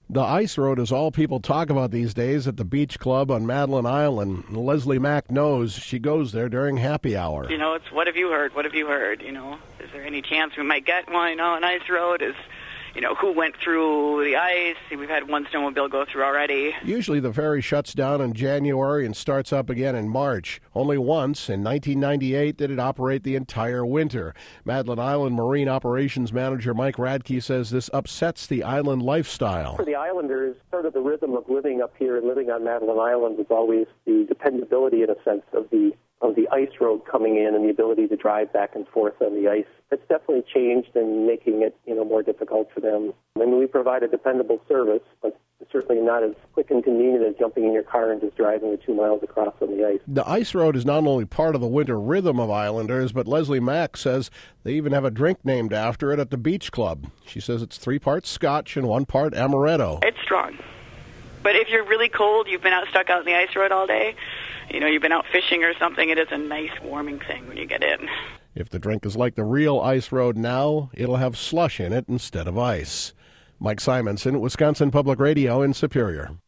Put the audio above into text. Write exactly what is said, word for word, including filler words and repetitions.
The ice road is all people talk about these days at the beach club on Madeline Island. Leslie Mack knows. She goes there during happy hour. You know, it's what have you heard? What have you heard? You know, is there any chance we might get one? You know, an ice road is, you know, who went through the ice? We've had one snowmobile go through already. Usually the ferry shuts down in January and starts up again in March. Only once, in nineteen ninety-eight, did it operate the entire winter. Madeline Island Marine Operations Manager Mike Radke says this upsets the island lifestyle. For the islanders, part of the rhythm of living up here and living on Madeline Island was always the dependability, in a sense, of the of the ice road coming in and the ability to drive back and forth on the ice. It's definitely changed and making it, you know, more difficult for them. I mean, we provide a dependable service, but certainly not as quick and convenient as jumping in your car and just driving the two miles across on the ice. The ice road is not only part of the winter rhythm of islanders, but Leslie Mack says they even have a drink named after it at the beach club. She says it's three parts scotch and one part amaretto. It's strong. But if you're really cold, you've been out stuck out in the ice road all day, you know, you've been out fishing or something, it is a nice warming thing when you get in. If the drink is like the real ice road now, it'll have slush in it instead of ice. Mike Simonson, Wisconsin Public Radio in Superior.